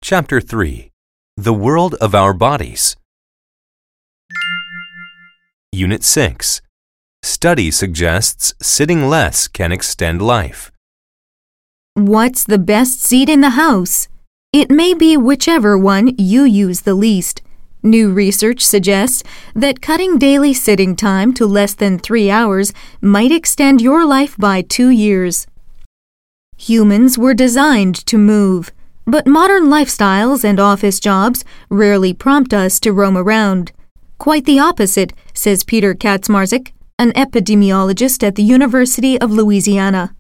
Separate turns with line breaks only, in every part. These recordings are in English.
Chapter 3. The World of Our Bodies. Unit 6. Study suggests sitting less can extend life.
What's the best seat in the house? It may be whichever one you use the least. New research suggests that cutting daily sitting time to less than 3 hours might extend your life by 2 years. Humans were designed to move, but modern lifestyles and office jobs rarely prompt us to roam around. Quite the opposite, says Peter Kaczmarczyk, an epidemiologist at the University of Louisiana.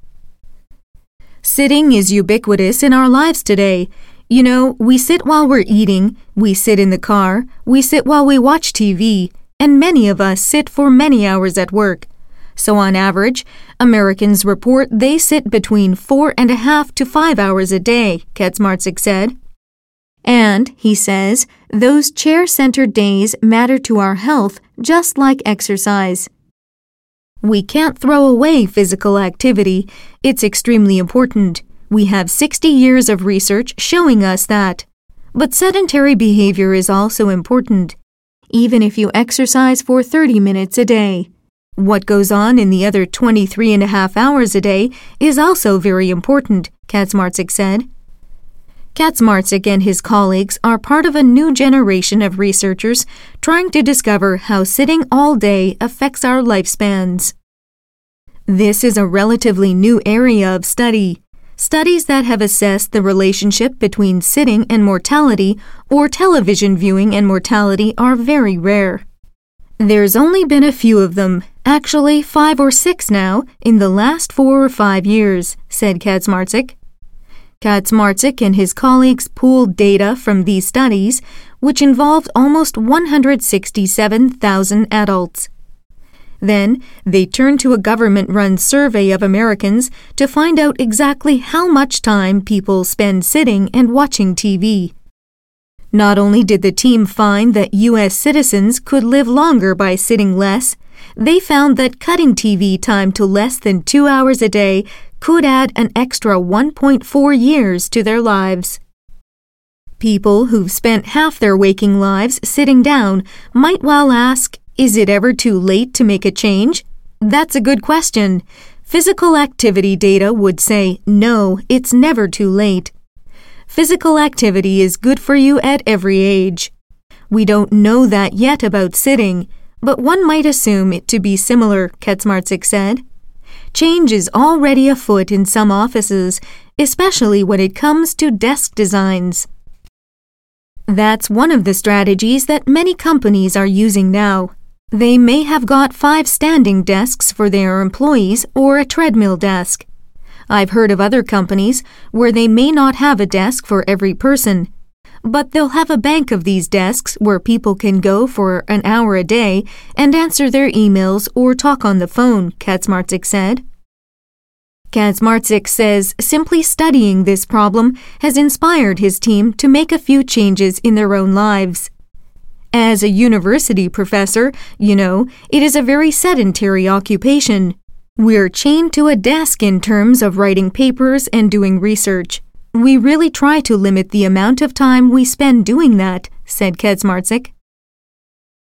Sitting is ubiquitous in our lives today. You know, we sit while we're eating, we sit in the car, we sit while we watch TV, and many of us sit for many hours at work. So on average, Americans report they sit between 4.5 to 5 hours a day, Kaczmarczyk said. And, he says, those chair-centered days matter to our health just like exercise. We can't throw away physical activity. It's extremely important. We have 60 years of research showing us that. But sedentary behavior is also important, even if you exercise for 30 minutes a day. What goes on in the other 23.5 hours a day is also very important, Kaczmarczyk said. Kaczmarczyk and his colleagues are part of a new generation of researchers trying to discover how sitting all day affects our lifespans. This is a relatively new area of study. Studies that have assessed the relationship between sitting and mortality or television viewing and mortality are very rare. There's only been a few of them, actually 5 or 6 now, in the last 4 or 5 years, said Kaczmarczyk. Kaczmarczyk and his colleagues pooled data from these studies, which involved almost 167,000 adults. Then, they turned to a government-run survey of Americans to find out exactly how much time people spend sitting and watching TV. Not only did the team find that U.S. citizens could live longer by sitting less, they found that cutting TV time to less than 2 hours a day could add an extra 1.4 years to their lives. People who've spent half their waking lives sitting down might well ask, is it ever too late to make a change? That's a good question. Physical activity data would say, no, it's never too late. Physical activity is good for you at every age. We don't know that yet about sitting, but one might assume it to be similar, Kaczmarczyk said. Change is already afoot in some offices, especially when it comes to desk designs. That's one of the strategies that many companies are using now. They may have got 5 standing desks for their employees or a treadmill desk. I've heard of other companies where they may not have a desk for every person, but they'll have a bank of these desks where people can go for an hour a day and answer their emails or talk on the phone, Kaczmarczyk said. Kaczmarczyk says simply studying this problem has inspired his team to make a few changes in their own lives. As a university professor, you know, it is a very sedentary occupation. We're chained to a desk in terms of writing papers and doing research. We really try to limit the amount of time we spend doing that, said Kaczmarczyk.